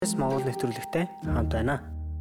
Монгол нэвтрүүлэгтэй хамт байна.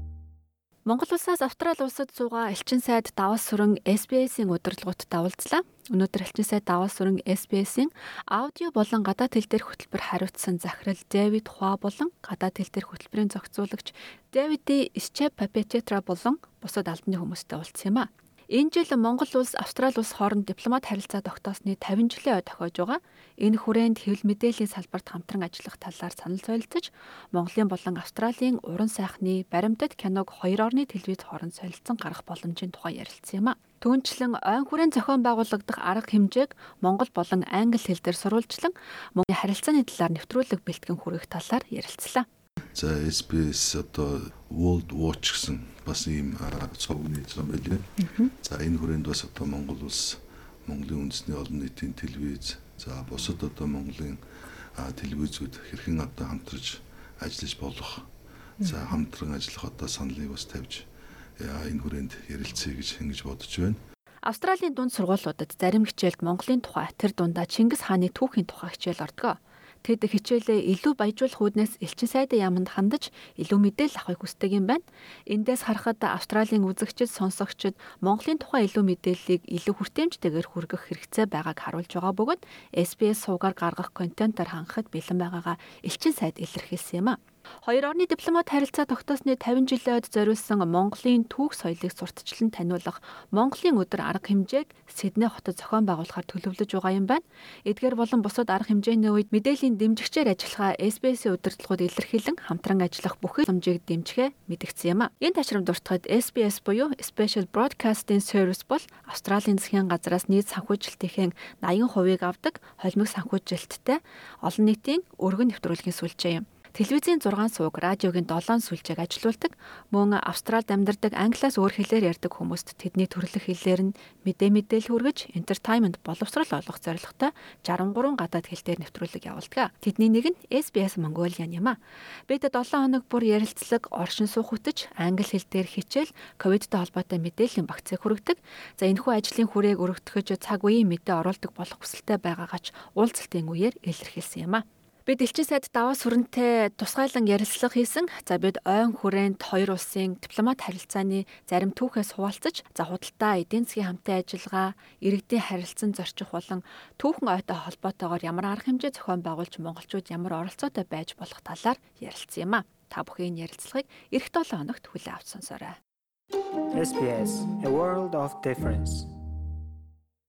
Монгол улсаас Австрали улсад суугаа элчин сайд Давас сүрэн SBS-ийн удирдлагууд давалцлаа. Өнөөдөр элчин сайд Давас сүрэн SBS-ийн аудио болон гадаад хэл дээрх хөтөлбөр хариуцсан захирал Дэвид Хуа болон гадаад хэл дээрх хөтөлбөрийн зохицуулагч Дэвид Папететра болон бусад албаны хүмүүстэй уулзсан юм а. Энэ жил Монгол улс Австрали улс хооронд дипломат харилцаа тогтоосны 50 жилийн ой тохиож байгаа. Энэ хүрээнд хэвлэл мэдээллийн салбарт хамтран ажиллах талаар санал солилцож, Монголын болон Австралийн уран сайхны баримтат киног хоёр орны телевиз хооронд солилцсон гаргах боломжийн тухай ярилцсан юм а. Түүнчлэн ойн хүрээнд зохион байгуулагдах арга хэмжээг Монгол болон англи хэл дээр сурвалжлан Монголын харилцааны талаар нэвтрүүлэг бэлтгэн хүргэх талаар ярилцлаа. За SBS одоо World Watch гэсэн бас ийм цогны зам байлээ. За энэ хүрээнд бас одоо Монгол улс, Монголын үндэсний олон нийтийн телевиз, за бусад одоо Монголын телевизүүд хэрхэн одоо хамтарч ажиллаж болох, за хамтран ажиллах одоо саналыг бас тавьж энэ хүрээнд ярилцъя гэж ингэж бодож байна. Австралийн дунд сургуулиудад зарим хичээлд Монголын тухай, тэр дундаа Чингис хааны түүхийн тухай хичээл ордог. Тэд хичээлээ илүү баяжуулах үүднээс элчин сайдын яамд хандаж илүү мэдээлэл авахыг хүсдэг юм байна. Эндээс харахад Австралийн үзэгчид, сонсогчид Монголын тухай илүү мэдээллийг илүү хүртээмжтэйгээр хүргэх хэрэгцээ байгааг харуулж байгаа бөгөөд SBS суугаар гаргах контентоор хангахад бэлэн байгаагаа элчин сайд илэрхийлсэн юм а. Хоёр орны дипломат харилцаа тогтоосны 50 жилийн ойд зориулсан Монголын түүх соёлыг сурталчлан таниулах Монголын өдөр арга хэмжээг Сидней хотод зохион байгуулахаар төлөвлөж байгаа юм байна. Эдгээр болон бусад арга хэмжээний үед мэдээллийн дэмжигчээр ажиллахаа SBS-ийн удирдлагууд илэрхийлэн хамтран ажиллах бүхэл хэмжээг дэмжихээ мэдгдсэн юм а. Энэ ташрамд дуртахад SBS буюу Special Broadcasting Service бол Австралийн засгийн газраас нийт санхүүжилтийн 80% авдаг холимог санхүүжилттэй олон нийтийн өргөн нэвтрүүлгийн сүлжээ юм. Телевизийн 6 сууг, радиогийн 7 сүлжээг ажилуулдаг. Мөн Австралид амьдардаг англиас өөр хэлээр ярьдаг хүмүүст тэдний төрөлх хэлээр нь мэдээлэл хүргэж, entertainment боловсрол олгох зорилготой 63 гадаад хэл дээр нэвтрүүлэг явуулдаг. Тэдний нэг нь SBS Mongolian юм а. Бид 7 хоног бүр ярилцлага, оршин суух хөтөч, англи хэл дээр хичээл, ковидтэй холбоотой мэдээллийн багцыг хүргэдэг. За энэхүү ажлын хүрээг өргөтгөж цаг үеийн мэдээ оруулдаг болох хүсэлтэй байгаагаач уулзалтын үеэр илэрхийлсэн юм а. Бид элчин сайд Давас сүрэнтэй тусгайлан ярилцлага хийсэн. За бид ойн хүрээнд хоёр улсын дипломат харилцааны зарим түүхээс хуваалцаж, за худалдаа, эдийн засгийн хамтын ажиллагаа, иргэдийн харилцан зорчих болон түүхэн ойтой холбоотойгоор ямар арга хэмжээ зохион байгуулж монголчууд ямар оролцоотой байж болох талаар ярилцсан юм а. Та бүхэн энэ ярилцлагыг эх 7 хоногт хүлээн авч сонсоорой. SBS, a world of difference.